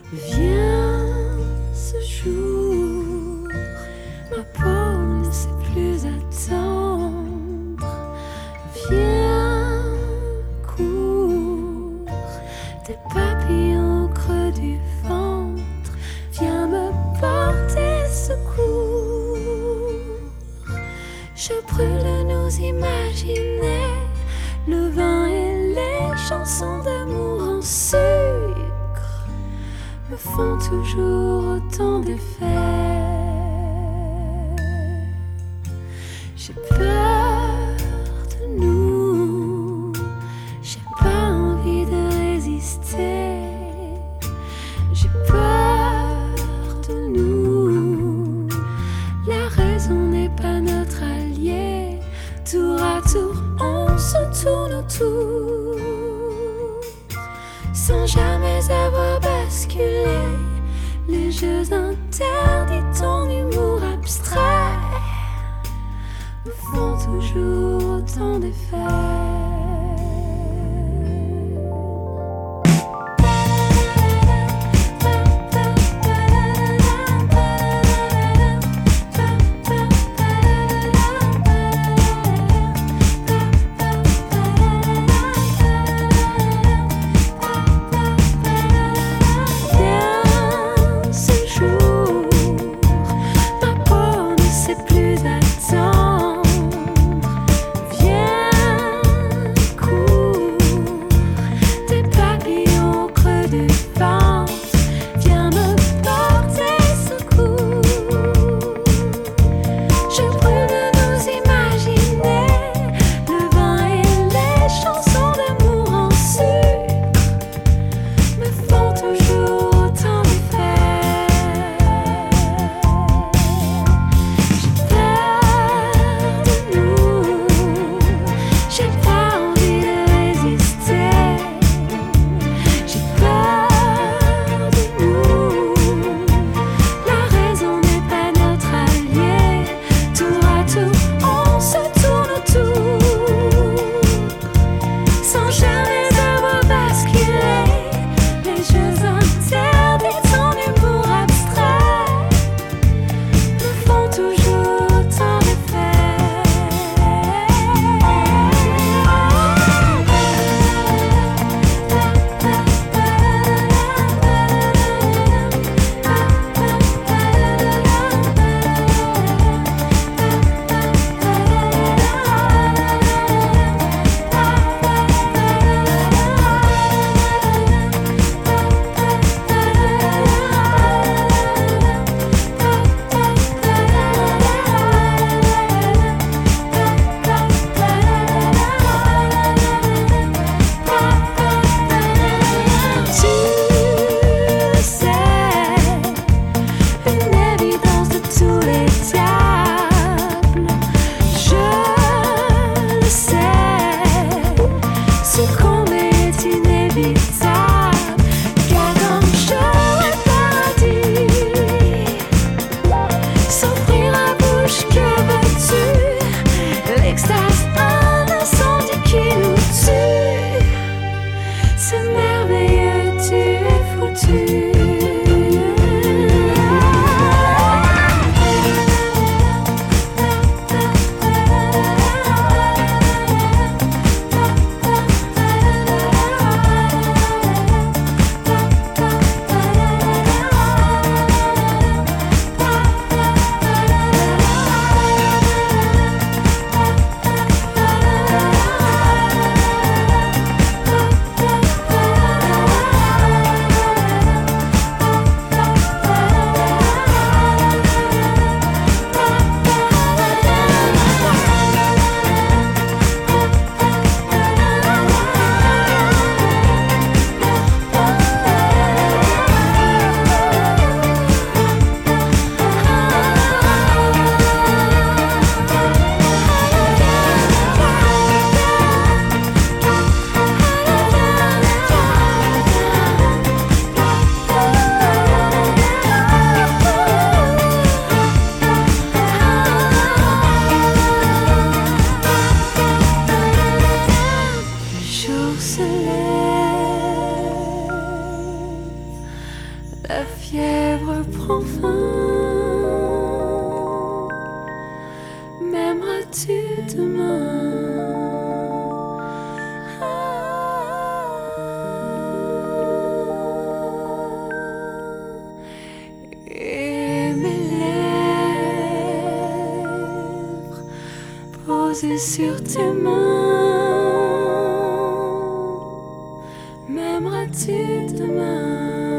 Viens ce jour, ma peau ne sait plus attendre. Viens, cours, tes papillons au creux du ventre. Viens me porter secours. Je brûle de nous imaginer le vin et les chansons d'amour en sucre me font toujours autant d'effet. J'ai peur de nous, j'ai pas envie de résister. J'ai peur de nous, la raison n'est pas notre allié. Tour à tour, on se tourne autour sans jamais avoir basculé. Les jeux interdits, ton humour abstrait me font toujours autant d'effet. Plus attendre. Viens La fièvre prend fin. M'aimeras-tu demain? Et mes lèvres posées sur tes mains. M'aimeras-tu demain?